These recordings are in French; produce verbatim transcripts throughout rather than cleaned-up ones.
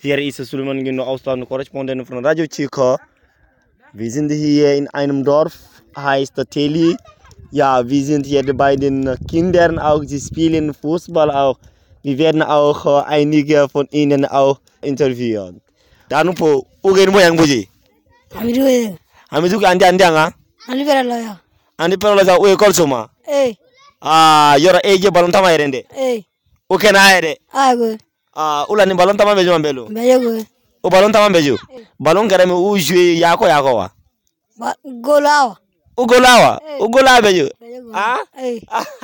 Hier ist Suleiman Gino, Ausland-Korrespondent von Radio Chico. Wir sind hier in einem Dorf, heißt Teli. Ja, wir sind hier bei den Kindern auch, sie spielen Fußball auch. Wir werden auch uh, einige von ihnen auch interviewen. Dann po, ugen mo yang buji. Hamidu e. Hamidu ka andi andi anga. Andi pera loya. Andi pera loya uye kolsoma. Eh. Ah, yora eje balon tama yerende. Eh. Uke na ere. Ah go. Ah, ula ni balon tama beju mbelu. Bejo go. O balon tama beju. Balon garame u jouer yako yako wa. Ba golawa. U golawa. U golawa beju. Ah? Eh.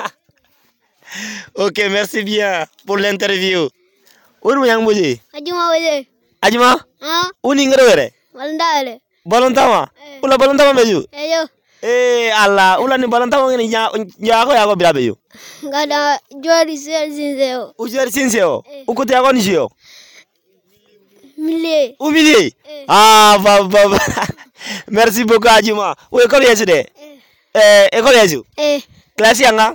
Ok, merci bien pour l'interview. Unu yang buji. Ajuma wele. Ajuma? Ah. Uni ngere were. Walndale. Balon tama. Ula balon tama beju. Eyo. Eh, Allah, ula ni balon tama ngene nya yako yako bila beju. Ngada jori sel sinseo. Ujari sinseo. Ukuti yako ni sio. Mille. Umili. Ah, ba ba. ba. Merci beaucoup Ajuma. Où école yesu de? Eh, école yesu. Eh. Classe yanga?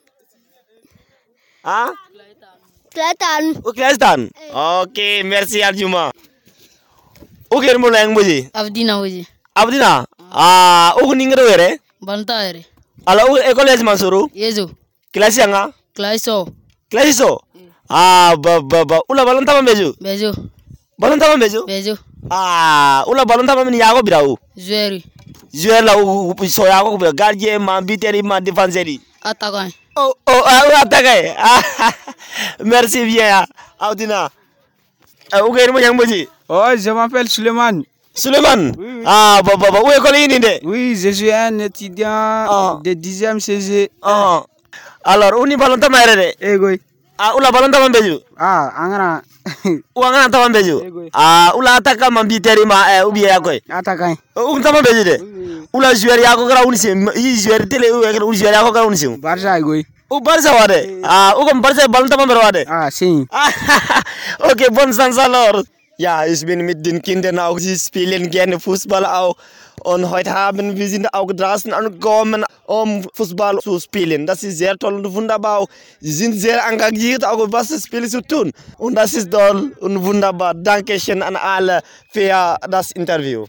Ah? Kelatan. O classe tan. Okay, merci Ajuma. O ker mo lang buji. Abdina buji. Abdina. Ah, o ningere were? Banta ere. Ala o école yesu Mansuru? Yezo. Classe yanga? Klaiso. Classe so. Ah, ba ba ba. Ula balon tama beju. Bejo. Balon tama beju? Bejo. Ah, ula balon tama min yago birawu. Zueri. Joueur la u so yago ko gardien ma biteri ma défenseur. Attaquant. Oh oh ah attaquant. Ah, merci bien Abdina. O ker mo yang buji. Oh, je m'appelle Suleiman. Suleiman. Oui, oui. Ah, bah, bah, bah, où école est de? Oui, je suis un étudiant Ah. de dixième C G. Ah. Alors, uni balon tama erede. Eh, goy. Ah, ula balon tama beju. Ah, angana. Uangana tama beju. Ego. Ah, ula ataka mambiteri ma eh ubi yako. Attaquant. Un tama beju de. Ula joueur yako gara unisi. I joueur tele u ekra joueur yako gara unisi. Barça, goy. U Barça wade. Ah, u kom Barça balon tama ber wade. Ah, sim. Ah, okay, bonne chance alors. Ja, ich bin mit den Kindern auch, sie spielen gerne Fußball auch. Und heute haben wir sind auch draußen angekommen, um Fußball zu spielen. Das ist sehr toll und wunderbar. Sie sind sehr engagiert, auch was das Spiel zu tun. Und das ist toll und wunderbar. Dankeschön an alle für das Interview.